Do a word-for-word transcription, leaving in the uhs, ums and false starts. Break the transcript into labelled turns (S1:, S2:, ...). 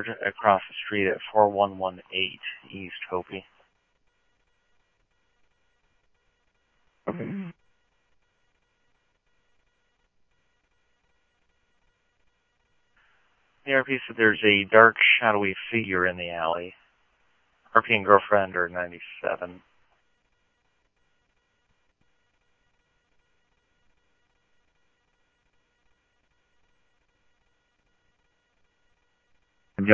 S1: Boulevard across the street at four one one eight East Hopi.
S2: Okay.
S1: The R P said there's a dark, shadowy figure in the alley. R P and girlfriend are ninety-seven.